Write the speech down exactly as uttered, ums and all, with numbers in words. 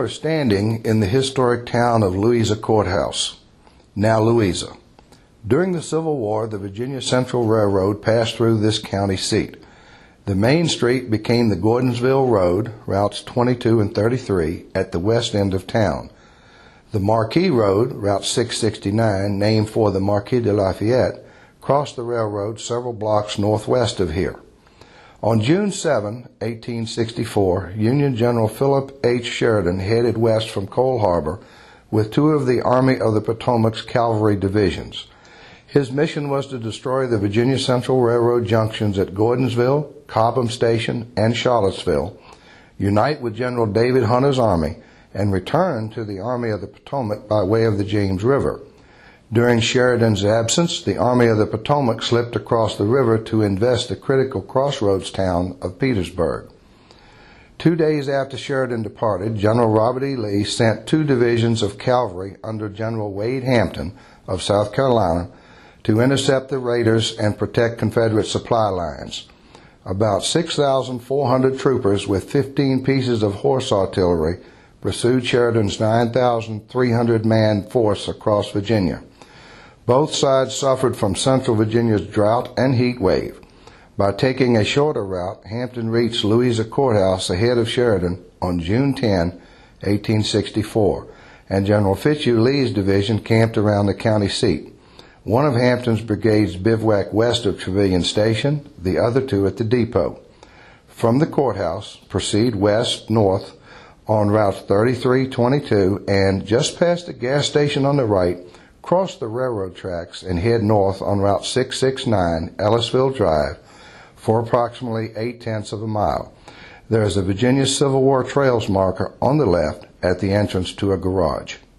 are standing in the historic town of Louisa Courthouse, now Louisa. During the Civil War, the Virginia Central Railroad passed through this county seat. The main street became the Gordonsville Road, routes twenty-two and thirty-three, at the west end of town. The Marquis Road, route six sixty-nine, named for the Marquis de Lafayette, crossed the railroad several blocks northwest of here. On June seventh, eighteen sixty-four, Union General Philip H. Sheridan headed west from Cole Harbor with two of the Army of the Potomac's cavalry divisions. His mission was to destroy the Virginia Central Railroad junctions at Gordonsville, Cobham Station, and Charlottesville, unite with General David Hunter's army, and return to the Army of the Potomac by way of the James River. During Sheridan's absence, the Army of the Potomac slipped across the river to invest the critical crossroads town of Petersburg. Two days after Sheridan departed, General Robert E. Lee sent two divisions of cavalry under General Wade Hampton of South Carolina to intercept the raiders and protect Confederate supply lines. About six thousand four hundred troopers with fifteen pieces of horse artillery pursued Sheridan's nine thousand three hundred man force across Virginia. Both sides suffered from Central Virginia's drought and heat wave. By taking a shorter route, Hampton reached Louisa Courthouse ahead of Sheridan on June tenth, eighteen sixty-four, and General Fitzhugh Lee's division camped around the county seat. One of Hampton's brigades bivouacked west of Trevilian Station, the other two at the depot. From the courthouse, proceed west-north on routes thirty-three, twenty-two, and just past the gas station on the right, cross the railroad tracks and head north on route six sixty-nine, Ellisville Drive, for approximately eight-tenths of a mile. There is a Virginia Civil War Trails marker on the left at the entrance to a garage.